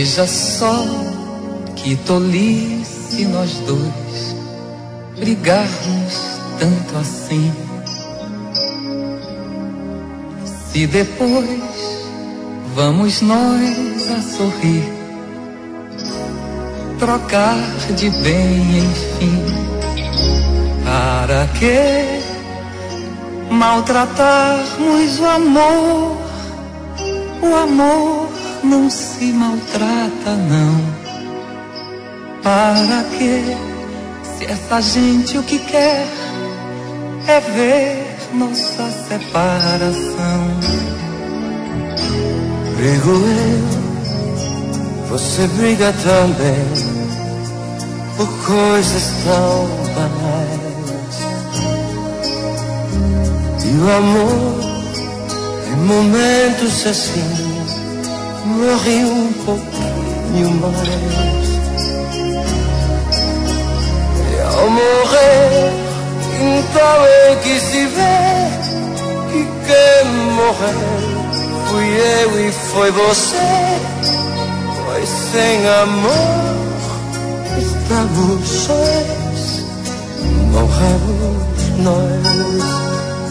Veja só que tolice nós dois brigarmos tanto assim. Se depois vamos nós a sorrir, trocar de bem enfim, para que maltratarmos o amor? O amor não se maltrata não. Para que, se essa gente o que quer é ver nossa separação? Brigo eu, você briga também, por coisas tão banais. E o amor, em momentos assim, morre um pouquinho mais. E ao morrer, então é que se vê que quem morreu fui eu e foi você. Pois sem amor estamos sós, morremos nós.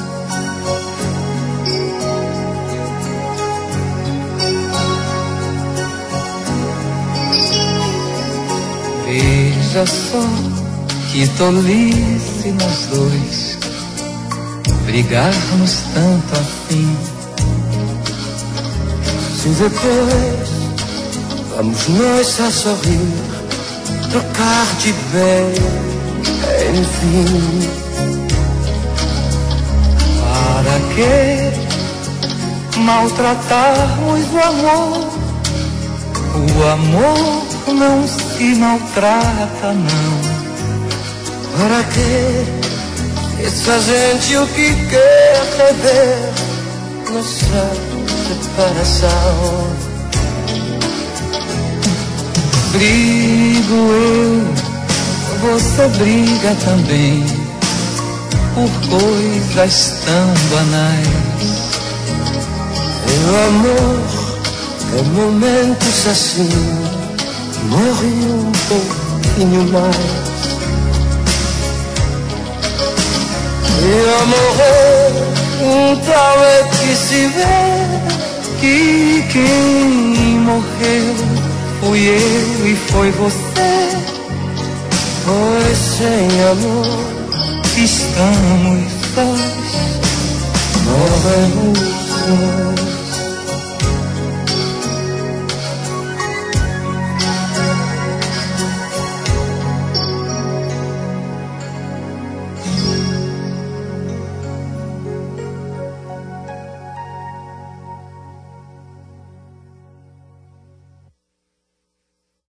Veja só que tolice nós dois brigarmos tanto assim. Se depois vamos nós a sorrir, trocar de bem, enfim. Para que maltratarmos o amor? O amor não se maltrata não. Para que essa gente o que quer é ver nossa separação? Brigo eu, você briga também, por coisas tão banais. E o amor, em momentos assim, morre um pouquinho mais. E ao morrer, então é que se vê que quem morreu fui eu e foi você. Pois sem amor estamos sós, morremos nós.